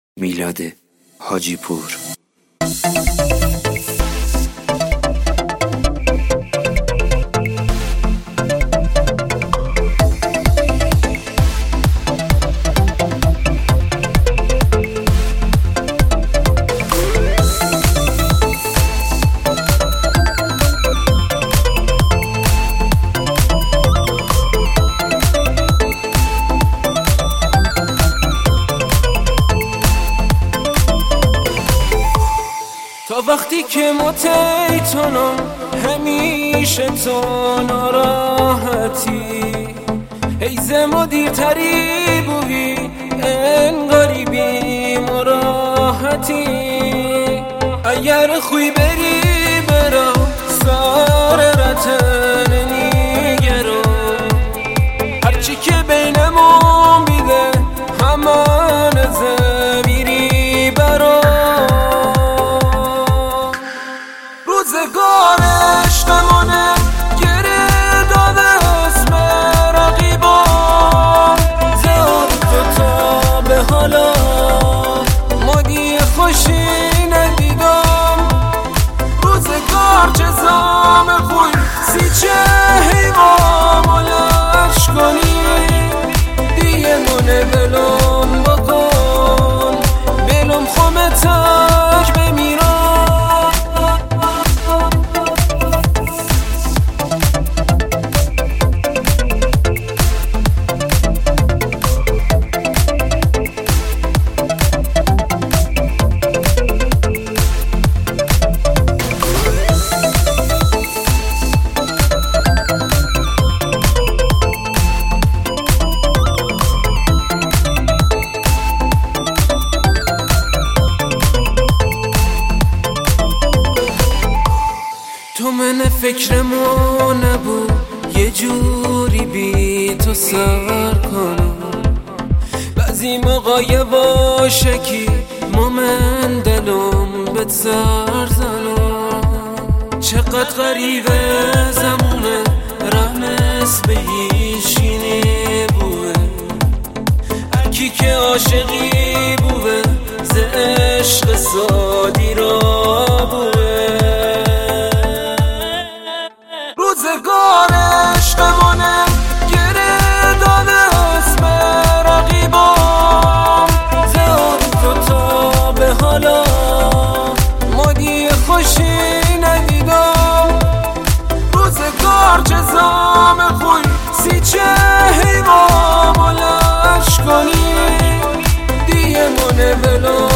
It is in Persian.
میلاد حاجی پور. تا وقتی که متیتونم همیشه تو ناراحتی ایزم و دیرتری بوی انگاری بی مراحتی اگر خوی بری برم سار رتن نیگرم هرچی که بینمون بیده همان زمیری برام روزگار عشقمونه گره داده اسم رقیبان زهر تو تا به حالا مادی خوشی ندیدم روزگار جزام خوی سی چه حیوام لش کنی دیگه مونه بلوم بکن بلوم خومتک بمیرم تو من فکرمو نبود یه جوری بی تو سر کنم بعضی موقع باشه که من دلم بهت سر زنم چقدر غریبه زمونه رحمس به هیچی بوه هرکی که عاشقی بوه ز عشق سادی را بوه روزگار عشقمونه گره داده اسم رقیبان زهر تو تا به حالا مادی خوشی ندیدم روزگار جزام خوی سی چه حیوام لش کنی دیگه مونه بلو